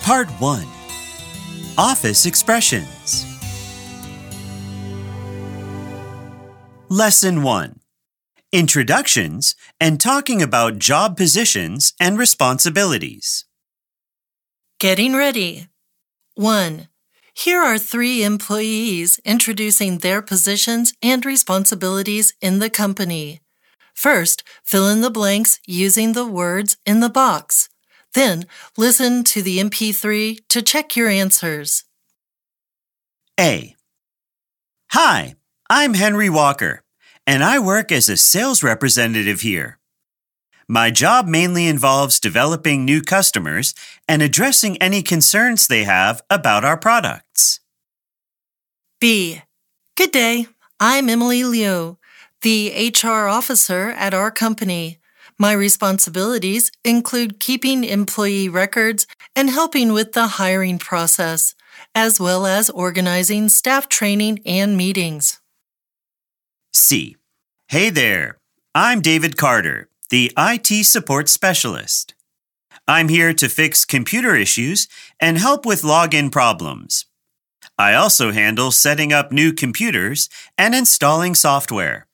Part 1. Office Expressions. Lesson 1. Introductions and talking about job positions and responsibilities. Getting ready. 1. Here are 3 employees introducing their positions and responsibilities in the company. First, fill in the blanks using the words in the box. Then, listen to the MP3 to check your answers. A. Hi, I'm Henry Walker, and I work as a sales representative here. My job mainly involves developing new customers and addressing any concerns they have about our products. B. Good day. I'm Emily Liu, the HR officer at our company. My responsibilities include keeping employee records and helping with the hiring process, as well as organizing staff training and meetings. C. Hey there, I'm David Carter, the IT support specialist. I'm here to fix computer issues and help with login problems. I also handle setting up new computers and installing software.